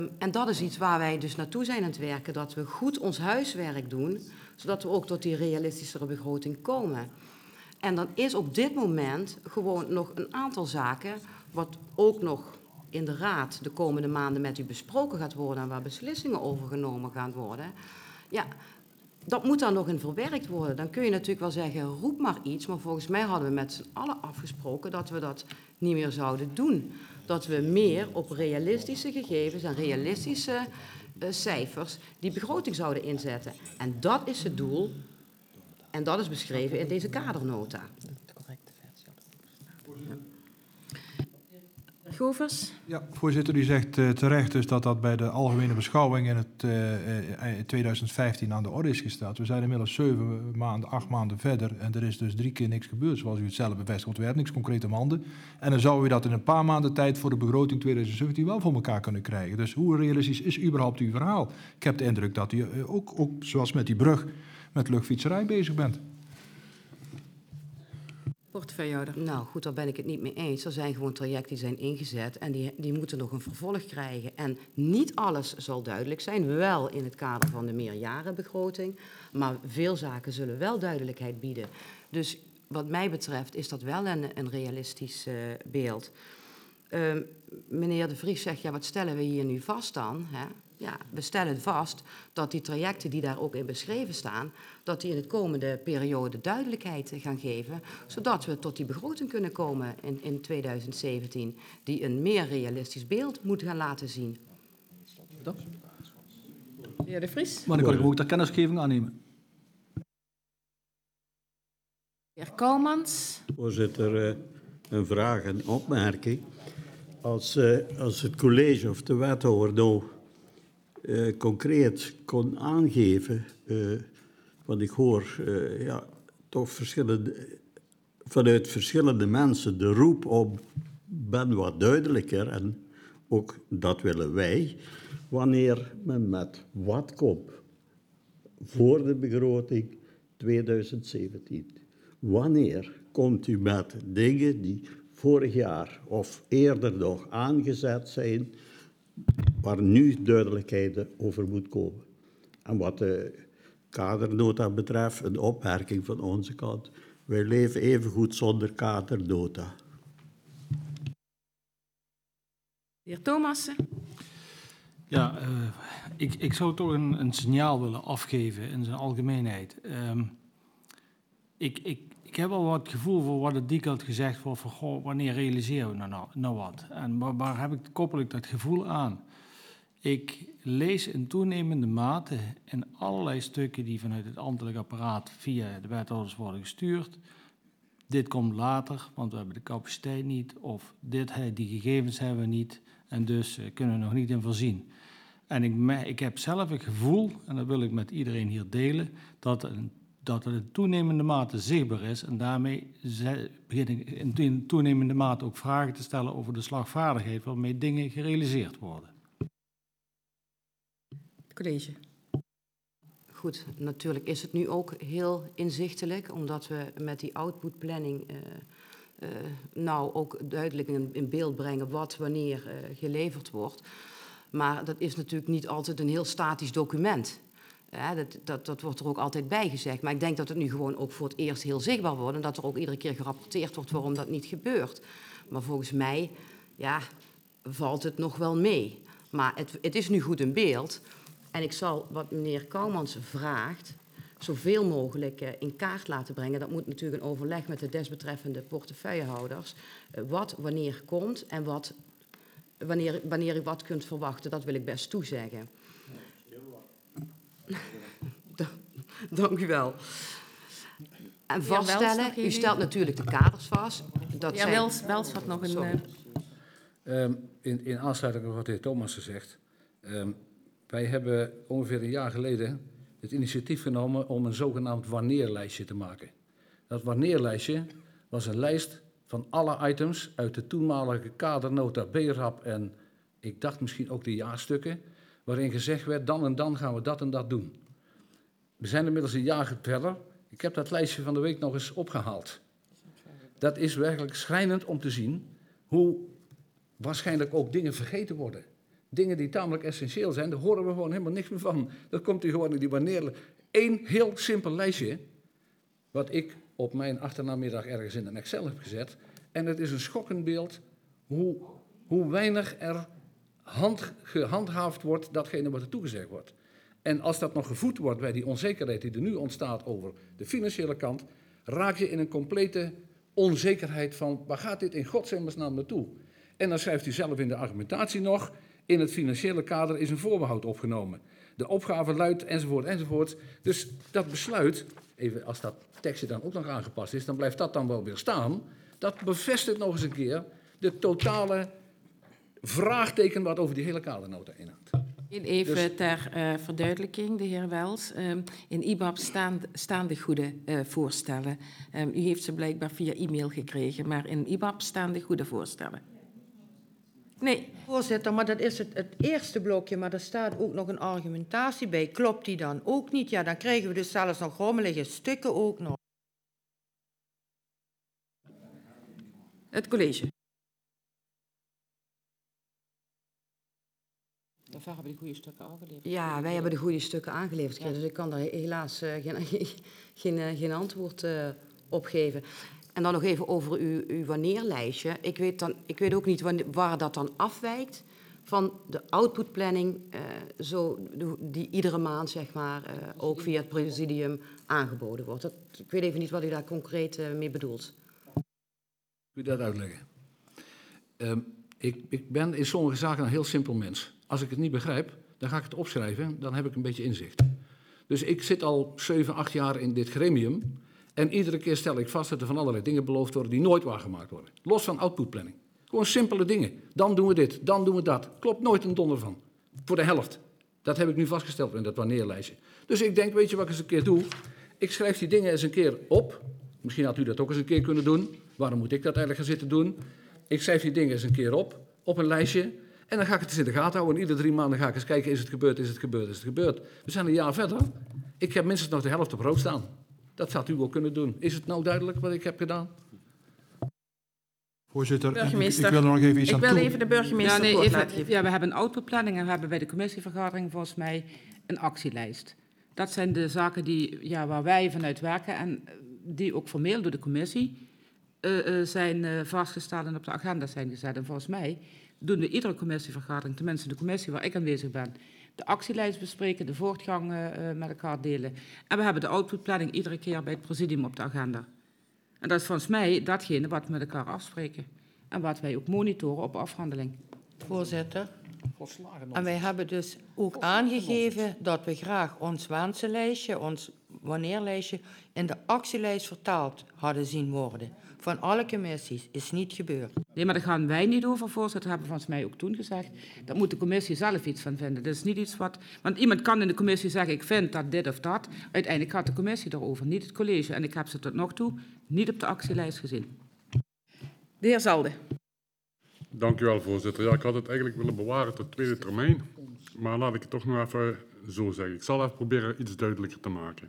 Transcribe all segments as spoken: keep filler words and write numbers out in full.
En dat is iets waar wij dus naartoe zijn aan het werken, dat we goed ons huiswerk doen, zodat we ook tot die realistischere begroting komen. En dan is op dit moment gewoon nog een aantal zaken, wat ook nog in de Raad de komende maanden met u besproken gaat worden en waar beslissingen over genomen gaan worden. Ja, dat moet dan nog in verwerkt worden. Dan kun je natuurlijk wel zeggen, roep maar iets, maar volgens mij hadden we met z'n allen afgesproken dat we dat niet meer zouden doen. Dat we meer op realistische gegevens en realistische uh, cijfers die begroting zouden inzetten. En dat is het doel en dat is beschreven in deze kadernota. Govers? Ja, voorzitter, u zegt uh, terecht dus dat dat bij de algemene beschouwing in het uh, in twintig vijftien aan de orde is gesteld. We zijn inmiddels zeven maanden, acht maanden verder en er is dus drie keer niks gebeurd, zoals u het zelf bevestigt, want we hebben niks concreet om handen. En dan zouden we dat in een paar maanden tijd voor de begroting twintig zeventien wel voor elkaar kunnen krijgen. Dus hoe realistisch is überhaupt uw verhaal? Ik heb de indruk dat u uh, ook, ook, zoals met die brug, met luchtfietserij bezig bent. Portefeuillehouder. Nou goed, daar ben ik het niet mee eens. Er zijn gewoon trajecten die zijn ingezet en die, die moeten nog een vervolg krijgen. En niet alles zal duidelijk zijn, wel in het kader van de meerjarenbegroting, maar veel zaken zullen wel duidelijkheid bieden. Dus wat mij betreft is dat wel een, een realistisch uh, beeld. Uh, meneer De Vries zegt, ja, wat stellen we hier nu vast dan? Hè? Ja, we stellen vast dat die trajecten die daar ook in beschreven staan, dat die in de komende periode duidelijkheid gaan geven, zodat we tot die begroting kunnen komen in, in twintig zeventien, die een meer realistisch beeld moet gaan laten zien. De heer De Vries. Maar dan kan ik ook de kennisgeving aannemen. De heer Kouwmans. Voorzitter, een vraag en opmerking. Als, als het college of de wethouder nou Uh, concreet kon aangeven, uh, want ik hoor uh, ja, toch verschillende, vanuit verschillende mensen de roep op ben wat duidelijker en ook dat willen wij, wanneer men met wat komt voor de begroting twintig zeventien. Wanneer komt u met dingen die vorig jaar of eerder nog aangezet zijn, waar nu duidelijkheid over moet komen. En wat de kadernota betreft, een opmerking van onze kant. Wij leven evengoed zonder kadernota. De heer Thomassen. Ja, uh, ik, ik zou toch een, een signaal willen afgeven in zijn algemeenheid. Um, ik, ik, ik heb al wat gevoel voor wat het Diek had gezegd wordt van goh, wanneer realiseren we nou, nou, nou wat? En waar, waar heb ik, koppel ik dat gevoel aan? Ik lees in toenemende mate in allerlei stukken die vanuit het ambtelijk apparaat via de wethouders worden gestuurd. Dit komt later, want we hebben de capaciteit niet. Of dit, die gegevens hebben we niet en dus kunnen we nog niet in voorzien. En ik, ik heb zelf het gevoel, en dat wil ik met iedereen hier delen, dat een dat het in toenemende mate zichtbaar is en daarmee begin ik in toenemende mate ook vragen te stellen over de slagvaardigheid waarmee dingen gerealiseerd worden. College. Goed, natuurlijk is het nu ook heel inzichtelijk, omdat we met die outputplanning uh, uh, nou ook duidelijk in, in beeld brengen wat wanneer uh, geleverd wordt. Maar dat is natuurlijk niet altijd een heel statisch document. Ja, dat, dat, dat wordt er ook altijd bij gezegd. Maar ik denk dat het nu gewoon ook voor het eerst heel zichtbaar wordt en dat er ook iedere keer gerapporteerd wordt waarom dat niet gebeurt. Maar volgens mij ja, valt het nog wel mee. Maar het, het is nu goed in beeld. En ik zal wat meneer Kouwmans vraagt zoveel mogelijk uh, in kaart laten brengen. Dat moet natuurlijk een overleg met de desbetreffende portefeuillehouders. Uh, wat wanneer komt en wat, wanneer, wanneer u wat kunt verwachten, dat wil ik best toezeggen. Dank u wel. En vaststellen, u stelt natuurlijk de kaders vast. Dat ja, Wels, Wels had nog een... Uh... Um, in, in aansluiting op wat de heer Thomassen zegt. Um, wij hebben ongeveer een jaar geleden het initiatief genomen om een zogenaamd wanneerlijstje te maken. Dat wanneerlijstje was een lijst van alle items uit de toenmalige kadernota B R A P en ik dacht misschien ook de jaarstukken, waarin gezegd werd, dan en dan gaan we dat en dat doen. We zijn inmiddels een jaar verder. Ik heb dat lijstje van de week nog eens opgehaald. Dat is werkelijk schrijnend om te zien hoe waarschijnlijk ook dingen vergeten worden. dingen die tamelijk essentieel zijn, daar horen we gewoon helemaal niks meer van. Dat komt u gewoon in die wanneer. Eén heel simpel lijstje, wat ik op mijn achternamiddag ergens in een Excel heb gezet. En het is een schokkend beeld hoe, hoe weinig er hand, gehandhaafd wordt datgene wat er toegezegd wordt. En als dat nog gevoed wordt bij die onzekerheid die er nu ontstaat over de financiële kant, raak je in een complete onzekerheid van waar gaat dit in godsnaam naartoe? En dan schrijft u zelf in de argumentatie nog, in het financiële kader is een voorbehoud opgenomen. De opgave luidt enzovoort enzovoort. Dus dat besluit, even als dat tekstje dan ook nog aangepast is, dan blijft dat dan wel weer staan. Dat bevestigt nog eens een keer de totale vraagteken wat over die hele kadernota inhoudt. Even Dus- ter uh, verduidelijking, de heer Wels. Um, in I B A P staan, staan de goede uh, voorstellen. Um, u heeft ze blijkbaar via e-mail gekregen, maar in I B A P staan de goede voorstellen. Nee, Voorzitter, maar dat is het, het eerste blokje, maar er staat ook nog een argumentatie bij. Klopt die dan ook niet? Ja, dan krijgen we dus zelfs nog rommelige stukken ook nog. het college. Daarvoor hebben we de goede stukken aangeleverd. Ja, wij hebben de goede stukken aangeleverd, Ja. dus ik kan daar helaas uh, geen, geen, uh, geen antwoord uh, op geven. En dan nog even over uw, uw wanneerlijstje. Ik weet, dan, ik weet ook niet wanneer, waar dat dan afwijkt van de outputplanning, uh, zo, die iedere maand zeg maar, uh, ook via het presidium aangeboden wordt. Dat, ik weet even niet wat u daar concreet uh, mee bedoelt. Kun je dat uitleggen? Um, ik, ik ben in sommige zaken een heel simpel mens. Als ik het niet begrijp, dan ga ik het opschrijven, dan heb ik een beetje inzicht. Dus ik zit al zeven, acht jaar in dit gremium en iedere keer stel ik vast dat er van allerlei dingen beloofd worden die nooit waargemaakt worden. Los van outputplanning. Gewoon simpele dingen. Dan doen we dit, dan doen we dat. Klopt nooit een donder van. Voor de helft. Dat heb ik nu vastgesteld in dat wanneerlijstje. Dus ik denk, weet je wat ik eens een keer doe? Ik schrijf die dingen eens een keer op. Misschien had u dat ook eens een keer kunnen doen. Waarom moet ik dat eigenlijk gaan zitten doen? Ik schrijf die dingen eens een keer op, op een lijstje. En dan ga ik het eens in de gaten houden. En iedere drie maanden ga ik eens kijken, is het gebeurd, is het gebeurd, is het gebeurd. We zijn een jaar verder. Ik heb minstens nog de helft op rood staan. Dat zou u wel kunnen doen. Is het nou duidelijk wat ik heb gedaan? Voorzitter, ik, ik Burgemeester. wil er nog even iets Ik aan wil toe. even de burgemeester Ja, nee, woord even, laten geven. ja, we hebben een outputplanning en we hebben bij de commissievergadering volgens mij een actielijst. Dat zijn de zaken die, ja, waar wij vanuit werken en die ook formeel door de commissie uh, uh, zijn uh, vastgesteld en op de agenda zijn gezet. En volgens mij doen we iedere commissievergadering, tenminste de commissie waar ik aanwezig ben, de actielijst bespreken, de voortgang uh, met elkaar delen. En we hebben de outputplanning iedere keer bij het presidium op de agenda. En dat is volgens mij datgene wat we met elkaar afspreken. En wat wij ook monitoren op afhandeling. Voorzitter. En wij hebben dus ook aangegeven dat we graag ons wensenlijstje, ons wanneerlijstje, in de actielijst vertaald hadden zien worden. Van alle commissies. Is niet gebeurd. Nee, maar daar gaan wij niet over, voorzitter. Dat hebben we volgens mij ook toen gezegd. Daar moet de commissie zelf iets van vinden. Dat is niet iets wat... Want iemand kan in de commissie zeggen, ik vind dat dit of dat. Uiteindelijk gaat de commissie erover, niet het college. En ik heb ze tot nog toe niet op de actielijst gezien. De heer Zalde. Dank u wel, voorzitter. Ja, ik had het eigenlijk willen bewaren tot tweede termijn. Maar laat ik het toch nog even zo zeggen. Ik zal even proberen iets duidelijker te maken.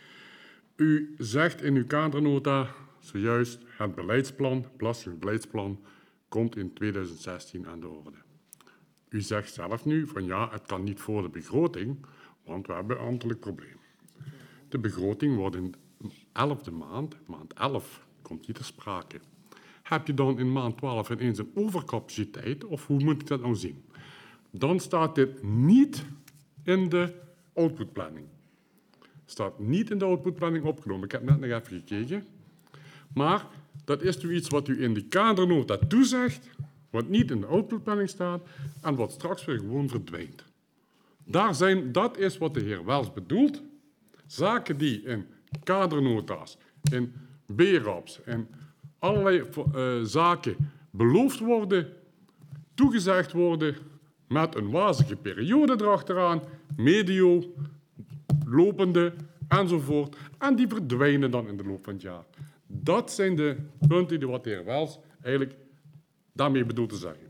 U zegt in uw kadernota zojuist, het beleidsplan, belastingbeleidsplan, komt in tweeduizend zestien aan de orde. U zegt zelf nu van ja, het kan niet voor de begroting, want we hebben een ambtelijk probleem. De begroting wordt in elfde maand, maand elf, komt die ter sprake. Heb je dan in maand twaalf ineens een overcapaciteit, of hoe moet ik dat nou zien? Dan staat dit niet in de outputplanning. Staat niet in de outputplanning opgenomen. Ik heb net nog even gekeken. Maar dat is nu iets wat u in de kadernota toezegt, wat niet in de outputplanning staat en wat straks weer gewoon verdwijnt. Daar zijn, dat is wat de heer Wels bedoelt. Zaken die in kadernota's, in B RAPs en allerlei uh, zaken beloofd worden, toegezegd worden met een wazige periode erachteraan, medio, lopende enzovoort. En die verdwijnen dan in de loop van het jaar. Dat zijn de punten die wat de heer Wels eigenlijk daarmee bedoelt te zeggen.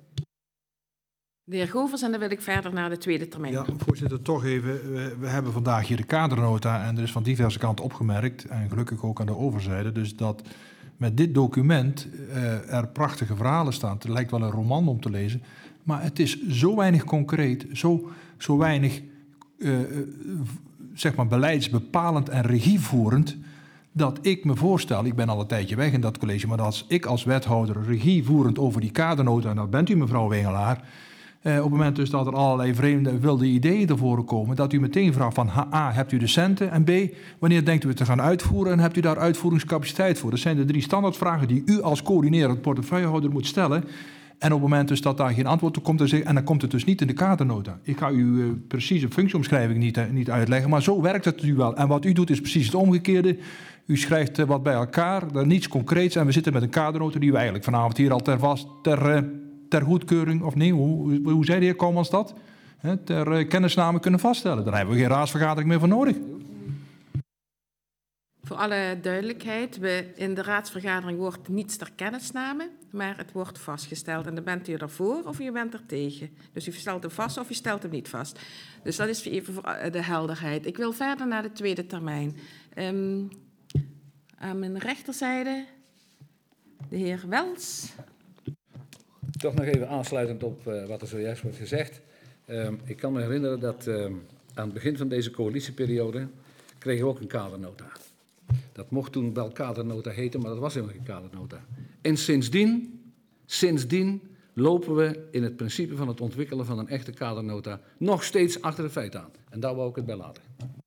De heer Govers, en dan wil ik verder naar de tweede termijn. Ja, voorzitter, toch even. We, we hebben vandaag hier de kadernota en er is van diverse kanten opgemerkt, en gelukkig ook aan de overzijde, dus dat met dit document uh, er prachtige verhalen staan. Het lijkt wel een roman om te lezen, Maar het is zo weinig concreet, zo, zo weinig uh, zeg maar beleidsbepalend en regievoerend, dat ik me voorstel, ik ben al een tijdje weg in dat college, maar als ik als wethouder regievoerend over die kadernota, en dat bent u mevrouw Wengelaar, eh, op het moment dus dat er allerlei vreemde wilde ideeën ervoor komen, dat u meteen vraagt van A, hebt u de centen? En B, wanneer denkt u het te gaan uitvoeren en hebt u daar uitvoeringscapaciteit voor? Dat zijn de drie standaardvragen die u als coördinerend portefeuillehouder moet stellen. En op het moment dus dat daar geen antwoord op komt, en dan komt het dus niet in de kadernota. Ik ga u uh, precieze functieomschrijving niet, uh, niet uitleggen, maar zo werkt het nu wel. En wat u doet is precies het omgekeerde. U schrijft uh, wat bij elkaar, er niets concreets, en we zitten met een kadernota die we eigenlijk vanavond hier al ter, vast, ter, uh, ter goedkeuring, of nee, hoe, hoe, hoe zei de heer Komans dat? He, ter uh, kennisname kunnen vaststellen. Daar hebben we geen raadsvergadering meer voor nodig. Voor alle duidelijkheid, we, in de raadsvergadering wordt niets ter kennisname, maar het wordt vastgesteld. En dan bent u ervoor of u bent er tegen. Dus u stelt hem vast of u stelt hem niet vast. Dus dat is even voor de helderheid. Ik wil verder naar de tweede termijn. Um, aan mijn rechterzijde, de heer Wels. Toch nog even aansluitend op uh, wat er zojuist wordt gezegd. Um, ik kan me herinneren dat um, aan het begin van deze coalitieperiode kregen we ook een kadernota. Dat mocht toen wel kadernota heten, maar dat was helemaal geen kadernota. En sindsdien, sindsdien lopen we in het principe van het ontwikkelen van een echte kadernota nog steeds achter de feiten aan. En daar wou ik het bij laten.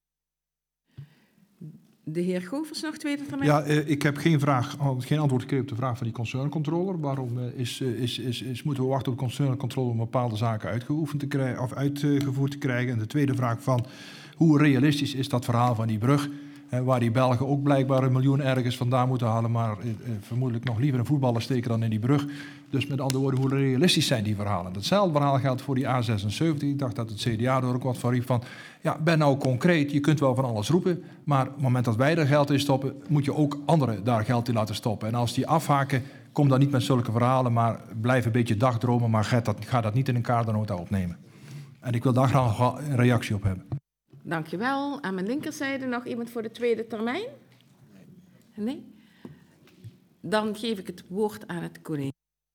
De heer Govers nog tweede termijn? Ja, uh, ik heb geen, vraag, geen antwoord gekregen op de vraag van die concerncontroller. Waarom uh, is, uh, is, is, is, moeten we wachten op de concerncontroller om bepaalde zaken uitgeoefend te krijgen, of uitgevoerd te krijgen? En de tweede vraag van hoe realistisch is dat verhaal van die brug? Uh, waar die Belgen ook blijkbaar een miljoen ergens vandaan moeten halen, maar uh, uh, vermoedelijk nog liever een voetballer steken dan in die brug. Dus met andere woorden, hoe realistisch zijn die verhalen? Hetzelfde verhaal geldt voor die A zesenzeventig. Ik dacht dat het C D A er ook wat van riep van, ja, ben nou concreet, je kunt wel van alles roepen, maar op het moment dat wij er geld in stoppen, moet je ook anderen daar geld in laten stoppen. En als die afhaken, kom dan niet met zulke verhalen, maar blijf een beetje dagdromen, maar ga dat, ga dat niet in een kadernota opnemen. En ik wil daar graag een reactie op hebben. Dankjewel. Aan mijn linkerzijde nog iemand voor de tweede termijn? Nee? Dan geef ik het woord aan het college.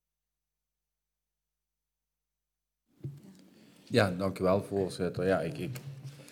Ja, dank u wel, voorzitter. Ja, ik, ik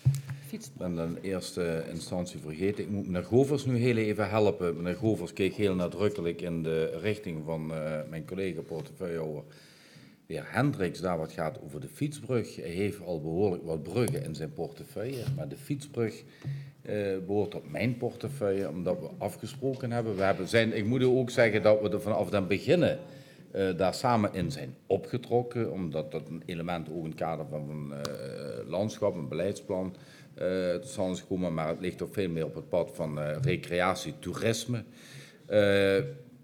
ben in eerste instantie vergeten. Ik moet meneer Govers nu heel even helpen. Meneer Govers keek heel nadrukkelijk in de richting van uh, mijn collega portefeuillehouder, de heer Hendricks, daar wat gaat over de fietsbrug. Hij heeft al behoorlijk wat bruggen in zijn portefeuille, maar de fietsbrug uh, behoort tot mijn portefeuille, omdat we afgesproken hebben. We hebben zijn, ik moet ook zeggen dat we er vanaf het beginnen uh, daar samen in zijn opgetrokken, omdat dat een element ook in het kader van een uh, landschap, een beleidsplan uh, tot stand is gekomen, maar het ligt ook veel meer op het pad van uh, recreatie, toerisme. Uh,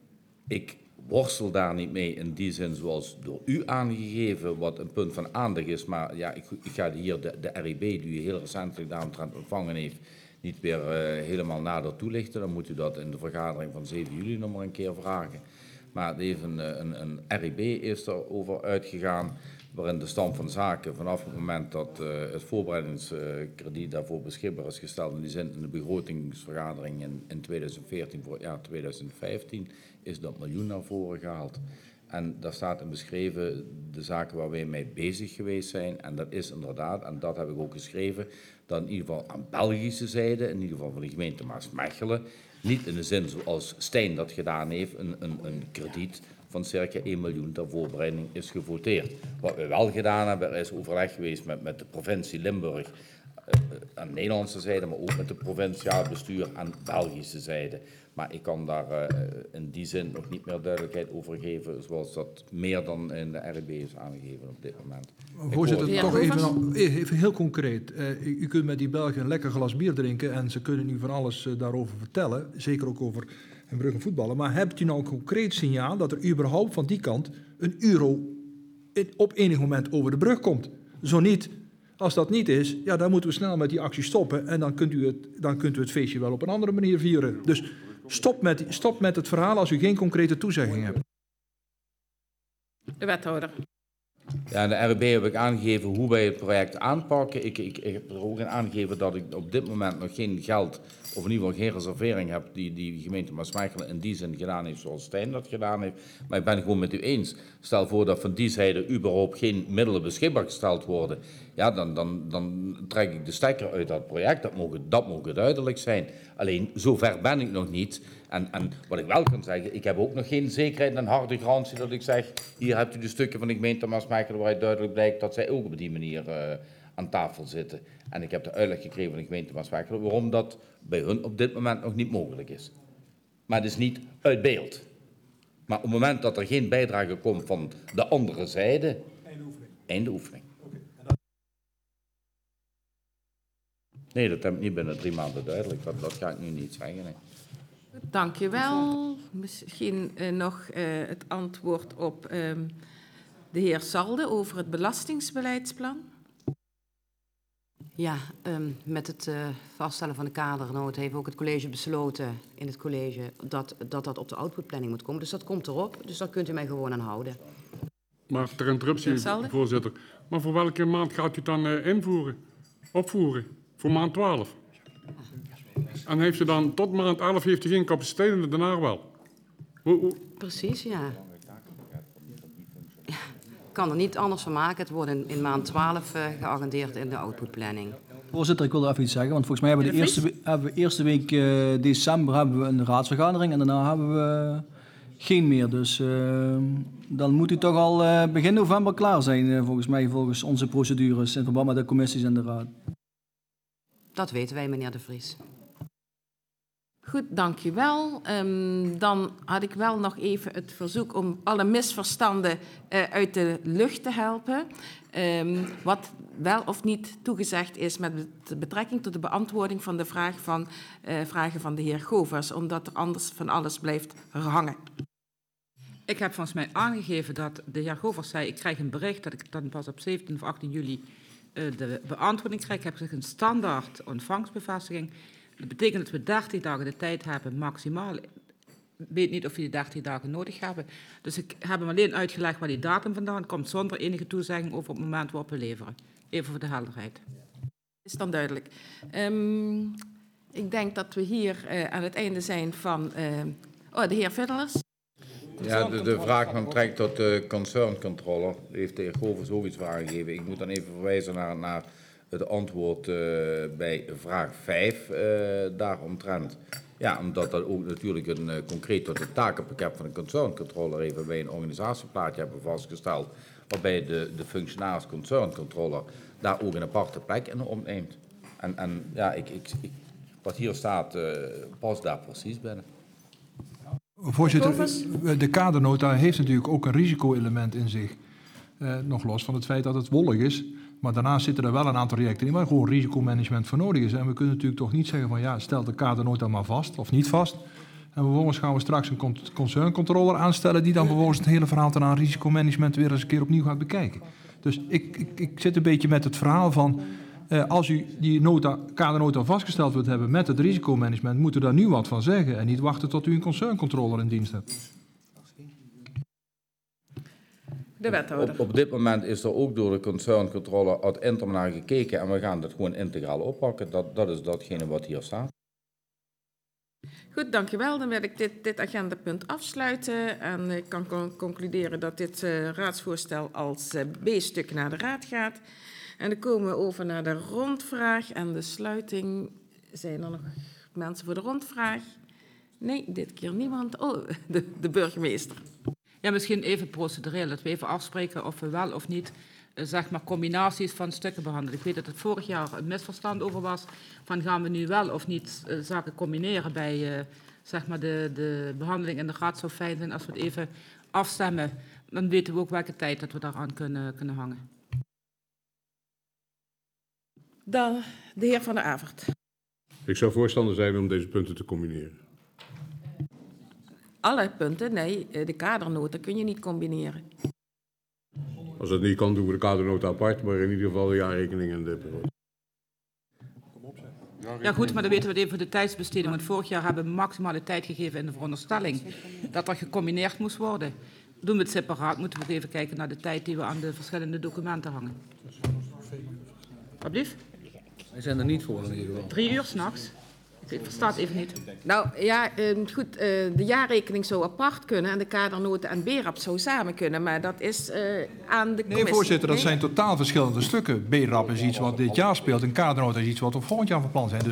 ik worstel daar niet mee in die zin zoals door u aangegeven, wat een punt van aandacht is. Maar ja, ik, ik ga hier de, de R I B, die u heel recentelijk daaromtrent ontvangen heeft, niet weer uh, helemaal nader toelichten. Dan moet u dat in de vergadering van zeven juli nog maar een keer vragen. Maar even een, een, een R I B is er over uitgegaan, waarin de stand van zaken vanaf het moment dat uh, het voorbereidingskrediet daarvoor beschikbaar is gesteld, in die zin in de begrotingsvergadering in, in tweeduizend veertien voor het jaar tweeduizend vijftien, is dat miljoen naar voren gehaald. En daar staat in beschreven de zaken waar wij mee bezig geweest zijn. En dat is inderdaad, en dat heb ik ook geschreven, dat in ieder geval aan Belgische zijde, in ieder geval van de gemeente Maasmechelen, niet in de zin zoals Stijn dat gedaan heeft, een, een, een krediet van circa één miljoen ter voorbereiding is gevoteerd. Wat we wel gedaan hebben, er is overleg geweest met, met de provincie Limburg uh, aan de Nederlandse zijde, maar ook met het provinciaal bestuur aan de Belgische zijde. Maar ik kan daar uh, in die zin nog niet meer duidelijkheid over geven, zoals dat meer dan in de R I B is aangegeven op dit moment. Voorzitter, Ja, toch even, even, even heel concreet. Uh, u, u kunt met die Belgen een lekker glas bier drinken en ze kunnen u van alles uh, daarover vertellen, zeker ook over een bruggen voetballen. Maar hebt u nou een concreet signaal dat er überhaupt van die kant een euro in, op enig moment over de brug komt? Zo niet. Als dat niet is, ja, dan moeten we snel met die actie stoppen en dan kunt u het, dan kunt u het feestje wel op een andere manier vieren. Dus stop met, stop met het verhaal als u geen concrete toezegging hebt. De wethouder. Ja, in de R B heb ik aangegeven hoe wij het project aanpakken. Ik, ik, ik heb er ook in aangegeven dat ik op dit moment nog geen geld, of in ieder geval geen reservering heb, die die gemeente Maasmechelen in die zin gedaan heeft zoals Stijn dat gedaan heeft. Maar ik ben het gewoon met u eens. Stel voor dat van die zijde überhaupt geen middelen beschikbaar gesteld worden. Ja, dan, dan, dan trek ik de stekker uit dat project. Dat mogen, dat mogen duidelijk zijn. Alleen, zover ben ik nog niet. En, en wat ik wel kan zeggen, ik heb ook nog geen zekerheid en harde garantie dat ik zeg, hier hebt u de stukken van de gemeente Maasmechelen waaruit duidelijk blijkt dat zij ook op die manier uh, aan tafel zitten. En ik heb de uitleg gekregen van de gemeente Maasmechelen waarom dat bij hun op dit moment nog niet mogelijk is. Maar het is niet uit beeld. Maar op het moment dat er geen bijdrage komt van de andere zijde, einde oefening. Einde oefening. Okay. Dat... Nee, dat heb ik niet binnen drie maanden duidelijk. Dat, dat ga ik nu niet zeggen. Nee. Dank je wel. Misschien uh, nog uh, het antwoord op uh, de heer Salde over het belastingsbeleidsplan. Ja, um, met het uh, vaststellen van de kadernoot heeft ook het college besloten in het college dat dat, dat op de outputplanning moet komen. Dus dat komt erop, dus daar kunt u mij gewoon aan houden. Maar ter interruptie, voorzitter. Maar voor welke maand gaat u het dan uh, invoeren? Opvoeren? Voor maand twaalf? En heeft u dan tot maand elf heeft u geen capaciteit en daarna wel? Hoe, hoe? Precies, ja. Ik kan er niet anders van maken. Het wordt in, in maand twaalf uh, geagendeerd in de outputplanning. Voorzitter, ik wil er even iets zeggen. Want volgens mij hebben we de eerste, hebben we eerste week uh, december hebben we een raadsvergadering. En daarna hebben we geen meer. Dus uh, dan moet u toch al uh, begin november klaar zijn. Uh, volgens mij, volgens onze procedures in verband met de commissies en de raad. Dat weten wij, meneer De Vries. Goed, dank u wel. Um, dan had ik wel nog even het verzoek om alle misverstanden uh, uit de lucht te helpen. Um, wat wel of niet toegezegd is met betrekking tot de beantwoording van de vraag van, uh, vragen van de heer Govers, omdat er anders van alles blijft hangen. Ik heb volgens mij aangegeven dat de heer Govers zei, ik krijg een bericht dat ik dan pas op zeventien of achttien juli uh, de beantwoording krijg. Ik heb gezegd een standaard ontvangstbevestiging. Dat betekent dat we dertig dagen de tijd hebben, maximaal. Ik weet niet of we die dertig dagen nodig hebben. Dus ik heb hem alleen uitgelegd waar die datum vandaan komt, zonder enige toezegging over het moment waarop we leveren. Even voor de helderheid. Is dan duidelijk. Um, ik denk dat we hier uh, aan het einde zijn van... Uh, oh, de heer Viddelers. Ja, de, de vraag van trekt tot de concern controller. Heeft de heer Govers ook iets voor aangegeven. Ik moet dan even verwijzen naar... naar het antwoord uh, bij vraag vijf uh, daaromtrent. Ja, omdat dat ook natuurlijk een uh, concreet tot het takenpakket van de concerncontroller even bij een organisatieplaatje hebben vastgesteld, waarbij de, de functionaris concerncontroller daar ook een aparte plek in opneemt. En, en ja, ik, ik, ik, wat hier staat, uh, past daar precies binnen. Voorzitter, de kadernota heeft natuurlijk ook een risico-element in zich. Uh, nog los van het feit dat het wollig is. Maar daarnaast zitten er wel een aantal projecten in waar gewoon risicomanagement voor nodig is. En we kunnen natuurlijk toch niet zeggen van ja, stel de kadernota maar vast of niet vast. En vervolgens gaan we straks een concerncontroller aanstellen die dan vervolgens het hele verhaal ten aan risicomanagement weer eens een keer opnieuw gaat bekijken. Dus ik, ik, ik zit een beetje met het verhaal van uh, als u die nota, kadernota vastgesteld wilt hebben met het risicomanagement, moet u daar nu wat van zeggen en niet wachten tot u een concerncontroller in dienst hebt. De wethouder. Op, op dit moment is er ook door de concerncontroller ad interim naar gekeken en we gaan dat gewoon integraal oppakken. Dat, dat is datgene wat hier staat. Goed, dankjewel. Dan wil ik dit, dit agendapunt afsluiten en ik kan con- concluderen dat dit uh, raadsvoorstel als uh, B-stuk naar de raad gaat. En dan komen we over naar de rondvraag en de sluiting. Zijn er nog mensen voor de rondvraag? Nee, dit keer niemand. Oh, de, de burgemeester. Ja, misschien even procedureel, dat we even afspreken of we wel of niet uh, zeg maar combinaties van stukken behandelen. Ik weet dat het vorig jaar een misverstand over was, van gaan we nu wel of niet uh, zaken combineren bij uh, zeg maar de, de behandeling in de raad zou fijn zijn als we het even afstemmen. Dan weten we ook welke tijd dat we daaraan kunnen, kunnen hangen. Dan de heer Van der Avert. Ik zou voorstander zijn om deze punten te combineren. Alle punten? Nee, de kadernota kun je niet combineren. Als dat niet kan, doen we de kadernota apart, maar in ieder geval de jaarrekening en de begroting. Ja goed, maar dan weten we het even voor de tijdsbesteding. Want vorig jaar hebben we maximale tijd gegeven in de veronderstelling dat er gecombineerd moest worden. doen we het separaat, moeten we even kijken naar de tijd die we aan de verschillende documenten hangen. Wat blieft? Wij zijn er niet voor in ieder geval. Drie uur s'nachts? Ik versta het even niet. Nou ja, eh, goed, eh, de jaarrekening zou apart kunnen en de kadernoten en B R A P zou samen kunnen, maar dat is eh, aan de commissie. Nee, voorzitter, dat Nee? zijn totaal verschillende stukken. B R A P is iets wat dit jaar speelt en kadernota is iets wat we volgend jaar van plan zijn. Dus